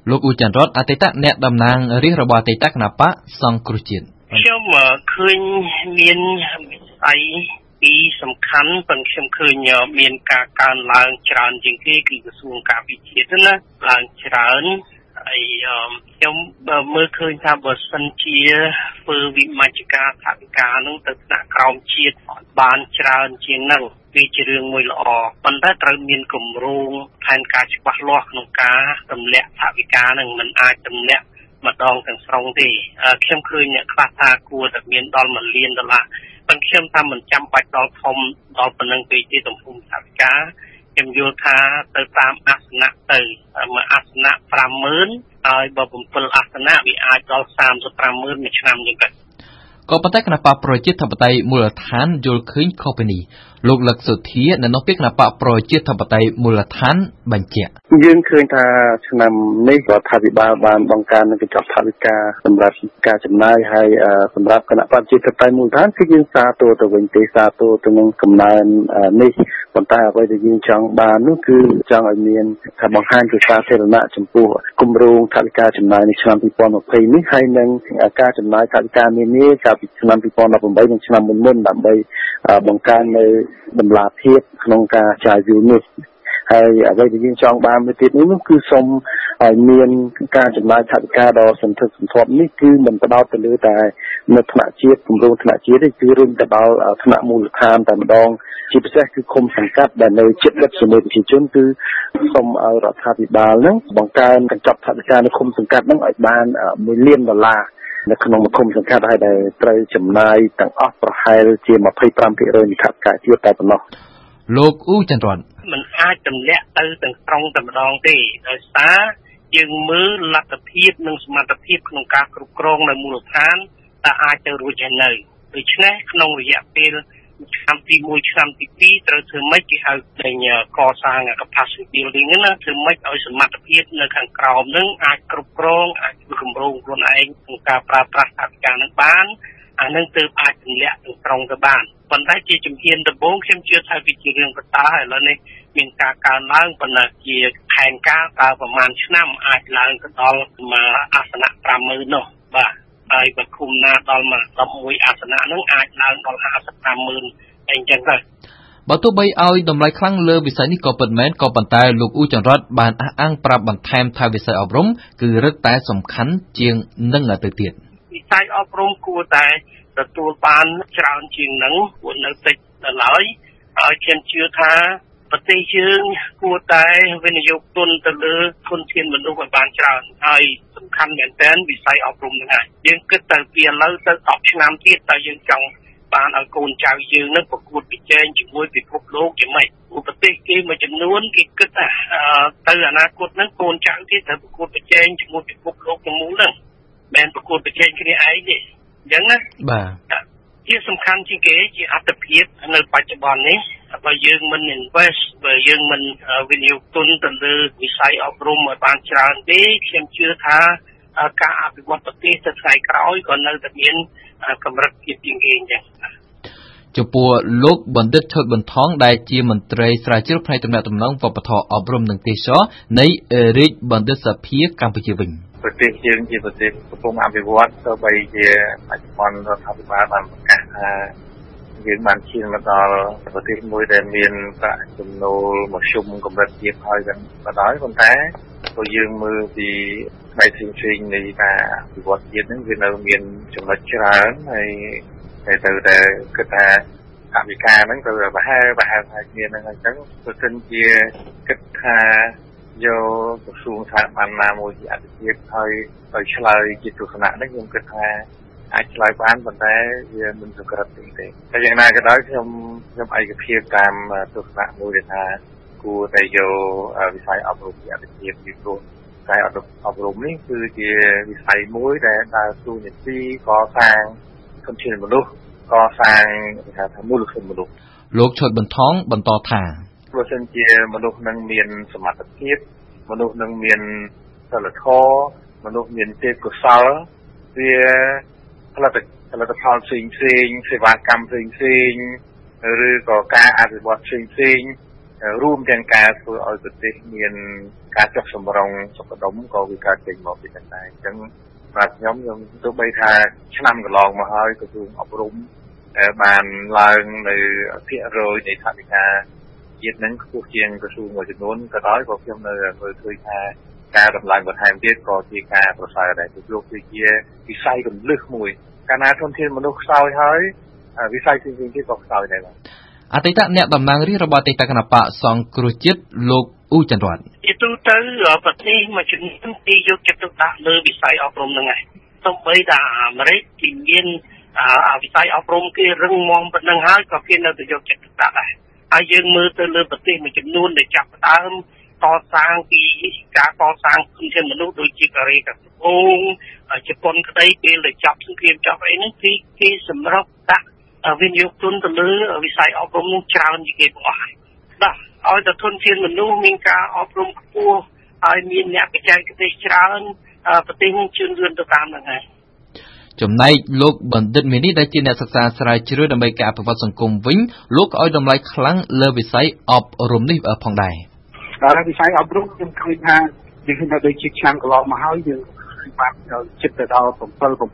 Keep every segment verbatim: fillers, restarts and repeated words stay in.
លោកអ៊ូចាន់រតអតីតអ្នកតំណាងរាស្ត្ររបស់អតីតគណបកសង្គ្រោះជាតិខ្ញុំឃើញមានវិស័យពីសំខាន់ប៉ុន្តែខ្ញុំឃើញមានការកើនឡើងច្រើនជាងគេគឺក្រសួងការពារជាតិណាឡើងច្រើនហើយខ្ញុំមើលឃើញថាបើសិនជាធ្វើវិមជ្ឈការថវិកានឹងទៅថ្នាក់ក្រោមជាតិបានច្រើនជាងនឹងវាជារឿងមួយល្អប៉ុន្តែត្រូវមានគម្រោងផែនការច្បាស់លាស់ក្នុងការទម្លាក់ថវិកានឹងមិនអាចទម្លាក់ម្ដងទាំងស្រុងទេខ្ញុំឃើញអ្នកខ្លះថាគួរតែមានដល់មួយលានដុល្លារប៉ុន្តែខ្ញុំថាមិនចាំបាច់ដល់ធំដល់ប៉ុណ្ណឹងពេកទេទំហំថវិកាខ្ញុំយល់ថាទៅតាមអាសនៈទៅមួយអាសនៈ ប្រាំម៉ឺន ហើយបើ bảy អាសនៈវាអាចដល់ សាមសិបប្រាំម៉ឺន មួយឆ្នាំចឹងទៅក៏ប៉ុន្តែគណបកប្រជាធិបតេយ្យមូលដ្ឋានយល់ឃើញខុសពីនេះលោកលឹកសុធានៅក្នុងពេលគណបកប្រជាធិបតេយ្យមូលដ្ឋានបញ្ជាក់យើងឃើញថាឆ្នាំនេះរដ្ឋាភិបាលបានបង្កើននឹងកញ្ចប់ថវិកាសម្រាប់ការចំណាយហើយសម្រាប់គណៈបកប្រជាធិបតេយ្យមូលដ្ឋានគឺយើងសាទរទៅវិញទេសាទរទៅនឹងកំណើននេះប៉ុន្តែអ្វីដែលយើងចង់បាននោះគឺចង់ឲ្យមានការបង្ហាញជាសាធារណៈចំពោះគម្រោងថវិកាចំណាយនៅឆ្នាំពីរពាន់ម្ភៃនេះហើយនឹងការចំណាយថវិកានានាកាលពីឆ្នាំពីរពាន់ដប់ប្រាំបីនិងឆ្នាំមុនមុនដើម្បីបង្កើននៅតម្លាភាពក្នុងការចាយវាយនេះហើយអ្វីដែលយើងចង់បានមួយទៀតនេះគឺសូមឲ្យមានការចំណាយថវិកាដ៏សន្ធឹកសន្ធាប់នេះគឺមិនផ្ដោតទៅលើតែនៅថ្នាក់ជាតិគម្រោងថ្នាក់ជាតិទេគឺរួមទៅដល់ថ្នាក់មូលដ្ឋានតែម្ដងជាពិសេសគឺឃុំសង្កាត់ដែលនៅជិតដិតជាមួយប្រជាជនគឺសូមឲ្យរដ្ឋាភិបាលនឹងបង្កើនកញ្ចប់ថវិកានៅឃុំសង្កាត់នឹងឲ្យបានមួយលានដុល្លារនៅក្នុងឃុំសង្កាត់ហើយដែលត្រូវចំណាយទាំងអស់ប្រហែលជា ยี่สิบห้าเปอร์เซ็นต์ នៃថវិកាជាតិតែប៉ុណ្ណោះលោកអ៊ូចន្ទរតมันអាចទម្លាក់ទៅទាំងស្រុងតែម្ដងទេដោយសារយើងមើលលទ្ធភាពនិងសមត្ថភាពក្នុងការគ្រប់គ្រងនៅមូលដ្ឋានតើអាចទៅរួចហើយនៅដូច្នេះក្នុងរយៈពេលឆ្នាំទីមួយឆ្នាំទីពីរត្រូវធ្វើម៉េចគេហៅតែកសាង capacity building ណាធ្វើម៉េចឲ្យសមត្ថភាពនៅខាងក្រោមនឹងអាចគ្រប់គ្រងអាចគម្រោងខ្លួនឯងក្នុងការប្រើប្រាស់ថវិកានឹងបានអានឹងទើបអាចទម្លាក់ទាំងស្រុងទៅបានប៉ុន្តែជាជំហានដំបូងខ្ញុំជឿថាវាជារឿងបន្តហើយឥឡូវនេះមានការកើនឡើងប៉ុន្តែជាផែនការតើប្រហែលឆ្នាំអាចឡើងទៅដល់មួយអាសនៈ ប្រាំម៉ឺន នោះបាទហើយបើឃុំណាដល់មកដប់មួយអាសនៈហ្នឹងអាចឡើងដល់ห้าสิบห้าម៉ឺនអីចឹងទៅបើទោះបីឲ្យតម្លៃខ្លាំងលើវិស័យនេះក៏ពិតមែនក៏ប៉ុន្តែលោកអ៊ូចន្ទរតបានអះអាងប្រាប់បន្ថែមថាវិស័យអប់រំគឺរឹតតែសំខាន់ជាងនឹងទៅទៀតវិស័យអប់រំគួរតែទទួលបានច្រើនជាងនឹងគួរនៅតិចដល់ហើយហើយខ្ញុំជឿថាប្រទេសយើងគួរតែវិនិយោគទុនទៅលើធនធានមនុស្សឲ្យបានច្រើនហើយសំខាន់មែនទែនវិស័យអប់រំហ្នឹងហើយយើងគិតទៅពីឥឡូវទៅដប់ឆ្នាំទៀតតើយើងចង់បានឲ្យកូនចៅយើងនឹងប្រកួតប្រជែងជាមួយពិភពលោកយ៉ាងម៉េចប្រទេសគេមួយចំនួនគេគិតថាទៅអនាគតហ្នឹងកូនចៅគេត្រូវប្រកួតប្រជែងជាមួយពិភពលោកទាំងមូលហ្នឹងមិនប្រកួតប្រជែងគ្នាឯងទេអញ្ចឹងណាបាទជាសំខាន់ជាងគេជាអត្តភាពនៅបច្ចុប្បន្ននេះបើយើងមិន invest បើយើងមិនវិនិយោគទុនទៅលើវិស័យអប់រំឲ្យបានច្រើនទេខ្ញុំជឿថាការអភិវឌ្ឍប្រទេសទៅថ្ងៃក្រោយក៏នៅតែមានកម្រិតភាពជាងគេអញ្ចឹងចំពោះលោកបណ្ឌិតឈុតបន្ថងដែលជាមន្ត្រីស្រាវជ្រាវផ្នែកទំនាក់ទំនងវប្បធម៌អប់រំនិងទេសចរណ៍នៃរាជបណ្ឌិតសភាកម្ពុជាវិញប្រទេសយើងជាប្រទេសកំពុងអភិវឌ្ឍទៅបីជាបច្ចុប្បន្នរដ្ឋាភិបាលបានប្រកាសថាយើងបានឈានមកដល់ប្រទេសមួយដែលមានប្រាក់ចំណូលមធ្យមកម្រិតទាបហើយក៏ដោយប៉ុន្តែបើយើងមើលពីផ្នែកផ្សេងៗនៃការអភិវឌ្ឍជាតិហ្នឹងវានៅមានចំណុចច្រើនហើយតែទៅតែគិតថាអភិការហ្នឹងទៅប្រហែលប្រហែលថាគ្នាហ្នឹងអញ្ចឹងបើសិនជាគិតថាយកក្រសួងថាបានណាមួយជាអតិថិភាពហើយទៅឆ្លើយជាទស្សនៈនេះខ្ញុំគិតថាអាចឆ្លើយបានប៉ុន្តែវាមិនសង្កត់ទេទេតែយ៉ាងណាក៏ដោយខ្ញុំខ្ញុំឯកភាពតាមទស្សនៈមួយដែលថាគួរតែយកវិស័យអប់រំជាអតិថិភាពពីព្រោះវិស័យអប់រំនេះគឺជាវិស័យមួយដែលដើរតួនាទីកសាងធនធានមនុស្សកសាងគេហៅថាមូលធនមនុស្សលោកឈុតបន្ថងបន្តថាបើសិនជាមនុស្សនឹងមានសមត្ថភាពមនុស្សនឹងមានសិលធម៌មនុស្សមានទេពកោសល្យវាផលិតផលិតផលផ្សេងផ្សេងសេវាកម្មផ្សេងផ្សេងឬក៏ការអភិវឌ្ឍផ្សេងផ្សេងរួមទាំងការធ្វើឲ្យប្រទេសមានការចុះសម្រុងសុខដុមក៏វាកើតចេញមកពីទាំងដែរអញ្ចឹងបាទខ្ញុំខ្ញុំទោះបីថាឆ្នាំកន្លងមកហើយក្រសួងអប់រំបានឡើងនៅភាគរយនៃថវិកាជាតិនឹងខ្ពស់ជាងក្រសួងមួយចំនួនក៏ដោយក៏ខ្ញុំនៅមើលឃើញថាការដំឡើងបន្ថែមទៀតក៏ជាការប្រសើរដែរព្រោះគឺជាវិស័យគន្លឹះមួយកាលណាធនធានមនុស្សខ្សោយហើយវិស័យផ្សេងៗទៀតក៏ខ្សោយដែរបាទអតីតអ្នកតំណាងរាស្ត្ររបស់អតីតគណបកសង្គ្រោះជាតិលោកអ៊ូចន្ទរតជាទូទៅប្រទេសមួយចំនួនទីយកចិត្តទុកដាក់លើវិស័យអប់រំហ្នឹងឯងសូម្បីតែអាមេរិកទីមានវិស័យអប់រំគេរឹងមាំប៉ុណ្ណឹងហើយក៏គេនៅតែយកចិត្តទុកដាក់ដែរហើយយើងមើលទៅលើប្រទេសមួយចំនួនដែលចាប់ផ្ដើមកសាងពីការកសាងធនធានមនុស្សដូចជាកូរ៉េកំពុងជប៉ុនក្តីពេលដែលចាប់សង្គ្រាមចាប់អីហ្នឹងគឺគេសម្រុកដាក់វិនិយោគទុនទៅលើវិស័យអប់រំនោះច្រើនជាងគេបង្អស់ហើយបាទឲ្យតែធនធានមនុស្សមានការអប់រំខ្ពស់ហើយមានអ្នកបច្ចេកទេសច្រើនប្រទេសនឹងជឿនលឿនទៅតាមហ្នឹងហើយចំណែកលោកបណ្ឌិតមេនីដែលជាអ្នកសិក្សាស្រាវជ្រាវដើម្បីការអភិវឌ្ឍសង្គមវិញលោកក៏ឲ្យតម្លៃខ្លាំងលើវិស័យអប់រំនេះផងដែរដល់វិស័យអប់រំខ្ញុំឃើញថាយើងឃើញថាដូចជាឆ្នាំកន្លងមកហើយយើងបានចិត្តទៅដល់7 8ដល់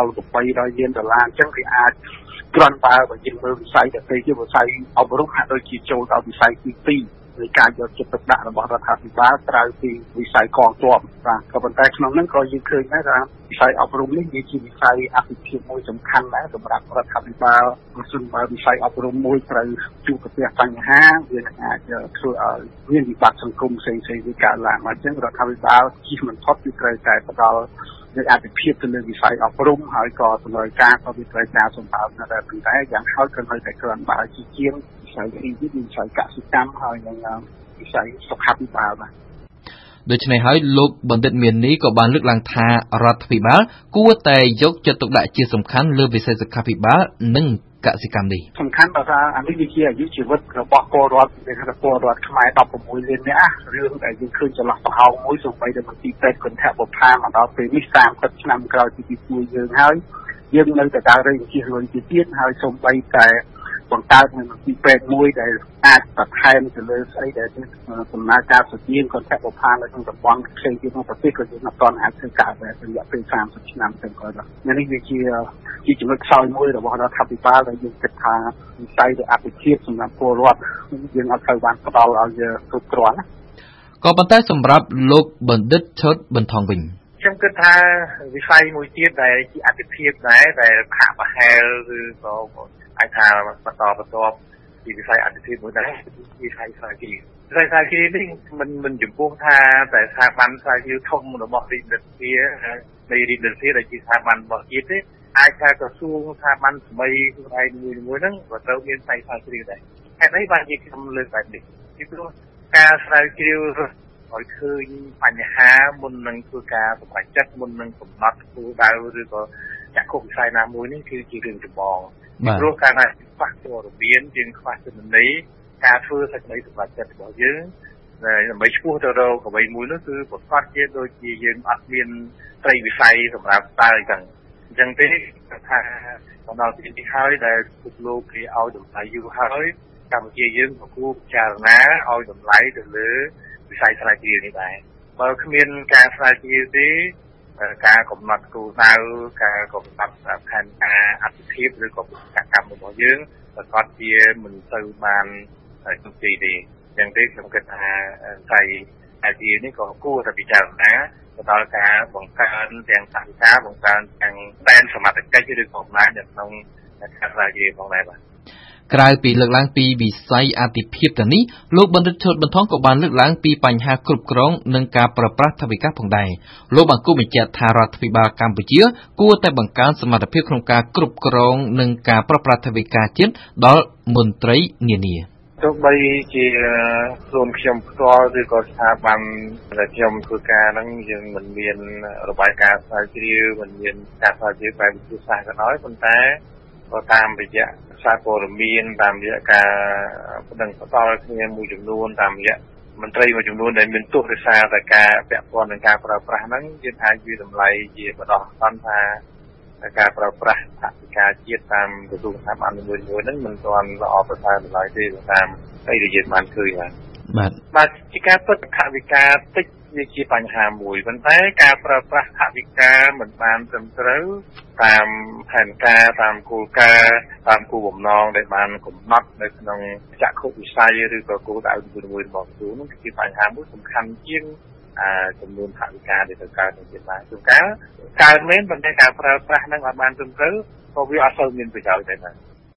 8ដល់លានដុល្លារអញ្ចឹងវាអាចគ្រាន់បើបើយើងមើលវិស័យតែទៅជាវិស័យអប់រំហាក់ដូចជាចូលដល់វិស័យទីពីរនៃការយកចិត្តទុកដាក់របស់រដ្ឋាភិបាលក្រៅពីវិស័យកងទ័ពបាទក៏ប៉ុន្តែក្នុងហ្នឹងក៏យើងឃើញដែរថាវិស័យអប់រំនេះវាជាវិស័យអភិភាពមួយសំខាន់ដែរសម្រាប់រដ្ឋាភិបាលប្រសិនបើវិស័យអប់រំមួយត្រូវជួបប្រទះបញ្ហាវានឹងអាចធ្វើឲ្យមានវិបត្តិសង្គមផ្សេងៗវាកើតឡើងមកអញ្ចឹងរដ្ឋាភិបាលជិះមិនផុតគឺត្រូវតែផ្ដល់នៅអភិភាពទៅលើវិស័យអប់រំហើយក៏តម្រូវការក៏វាត្រូវការសម្ភារណាដែរប៉ុន្តែយ៉ាងហោចក៏នៅតែគ្រាន់បើជាជាងវិស័យទីនេះវិស័យកសិកម្មហើយនិងវិស័យសុខាភិបាលបាទដូច្នេះហើយលោកបណ្ឌិតមាននីក៏បានលើកឡើងថារដ្ឋាភិបាលគួរតែយកចិត្តទុកដាក់ជាសំខាន់លើវិស័យសុខាភិបាលនិងកសិកម្មនេះសំខាន់បើថាអានេះវាជាអាយុជីវិតរបស់ពលរដ្ឋដែលថាពលរដ្ឋខ្មែរ16លាននាក់រឿងដែលយើងឃើញចន្លោះប្រហោងមួយសូម្បីតែមន្ទីរពេទ្យគន្ធបុប្ផាមកដល់ពេលនេះ30ឆ្នាំក្រោយពីពីជួយយើងហើយយើងនៅតែដើររែងជិះលុយទៀតហើយសូម្បីតែបង្កើតនៅមន្ទីរពេទ្យមួយដែលអាចបន្ថែមទៅលើស្អីដែលដំណើរការស្ទៀងគន្ធបុប្ផានៅក្នុងតំបន់ផ្សេងទៀតក្នុងប្រទេសក៏យើងមិនទាន់អាចធ្វើការដែររយៈពេល30ឆ្នាំទៅក្រោយនេះនេះវាជាជាចំណុចខ្សោយមួយរបស់រដ្ឋាភិបាលដែលយើងគិតថាវិស័យទៅអភិភាពសម្រាប់ពលរដ្ឋយើងអត់ត្រូវបានផ្ដល់ឲ្យគ្រប់គ្រាន់ណាក៏ប៉ុន្តែសម្រាប់លោកបណ្ឌិតឈុតបន្ថងវិញខ្ញុំគិតថាវិស័យមួយទៀតដែលជាអភិភាពដែរដែលហាក់ប្រហែលឬក៏អាចថាបន្តបន្តពីវិស័យអភិភាពមួយដែរវិស័យស្រាវជ្រាវវិស័យស្រាវជ្រាវនេះមិនមិនចំពោះថាតែស្ថាប័នស្រាវជ្រាវធំរបស់រាជរដ្ឋាភិបាលនៃរាជរដ្ឋាភិបាលដែលជាស្ថាប័នរបស់ជាតិទេអាចថាក្រសួងស្ថាប័នថ្មីខ្លួនឯងមួយៗហ្នឹងក៏ត្រូវមានផ្នែកស្រាវជ្រាវដែរហេតុអីបានជាខ្ញុំលើកបែបនេះពីព្រោះការស្រាវជ្រាវឲ្យឃើញបញ្ហាមុននឹងធ្វើការសម្រេចចិត្តមុននឹងកំណត់គោលដៅឬក៏ចាក់គុកវិស័យណាមួយនេះគឺជារឿងចម្បងព្រោះការខ្វះព័ត៌មានយើងខ្វះទិន្នន័យការធ្វើសេចក្តីសម្រេចចិត្តរបស់យើងដើម្បីឈ្មោះទៅរកអ្វីមួយនោះគឺប្រកាសជាដូចជាយើងអត់មានត្រីវិស័យសម្រាប់តើអញ្ចឹងអញ្ចឹងទេថាដល់ពេលនេះហើយដែលពុកលោកគេឲ្យតម្លៃយូរហើយកម្ពុជាយើងក៏គួរពិចារណាឲ្យតម្លៃទៅលើវិស័យស្រាវជ្រាវនេះដែរបើគ្មានការស្រាវជ្រាវទេការកំណត់គោលដៅការកំណត់ផែនការអភិភាពឬក៏បេសកកម្មរបស់យើងប្រកាសជាមិនទៅបានជោគជ័យទេអញ្ចឹងទេខ្ញុំគិតថាស្រាវជ្រាវនេះក៏គួរតែពិចារណាទៅដល់ការបង្កើនទាំងសកម្មភាពបង្កើនទាំងដែនសមត្ថកិច្ចឬក៏អំណាចនៅក្នុងការស្រាវជ្រាវផងដែរបាទក្រៅពីលើកឡើងពីវិស័យអាទិភាពទាំងនេះលោកបណ្ឌិតឈុតបន្ថងក៏បានលើកឡើងពីបញ្ហាគ្រប់គ្រងនិងការប្រើប្រាស់ថវិកាផងដែរលោកបានគូបញ្ជាក់ថារដ្ឋាភិបាលកម្ពុជាគួរតែបង្កើនសមត្ថភាពក្នុងការគ្រប់គ្រងនិងការប្រើប្រាស់ថវិកាជាតិដល់មន្ត្រីនានាទោះបីជាខ្លួនខ្ញុំផ្ទាល់ឬក៏ស្ថាប័នដែលខ្ញុំធ្វើការហ្នឹងយើងមិនមានរបាយការណ៍ស្រាវជ្រាវមិនមានការស្រាវជ្រាវបែបវិទ្យាសាស្ត្រក៏ដោយប៉ុន្តែក៏តាមរយៈសារព័ត៌មានតាមរយៈការបណ្ដឹងផ្ដល់គ្នាមួយចំនួនតាមរយៈមន្ត្រីមួយចំនួនដែលមានទស្សនវិស័យតែការពាក់ព័ន្ធនឹងការប្រើប្រាស់ហ្នឹងយើងអាចវាតម្លៃជាបដោះសន្នថាការប្រើប្រាស់ថវិកាជាតិតាមក្រសួងស្ថាប័នមួយៗហ្នឹងមិនទាន់ល្អប្រសើរឡើយទេតាមអីដែលយើងបានឃើញបាទបាទបាទជាការពិតថវិកាតិចវាជាបញ្ហាមួយប៉ុន្តែការប្រើប្រាស់ថវិកាមិនបានត្រឹមត្រូវតាមផែនការតាមគោលការណ៍តាមគោលបំណងដែលបានកំណត់នៅក្នុងចក្ខុវិស័យឬក៏គោលដៅមួយៗរបស់ក្រសួងនោះគឺជាបញ្ហាមួយសំខាន់ជាងចំនួនថវិកាដែលត្រូវការទៅទៀតបាទជួនកាលកើតមែនប៉ុន្តែការប្រើប្រាស់ហ្នឹងអត់បានត្រឹមត្រូវក៏វាអត់សូវមានប្រយោជន៍ដែរបាទ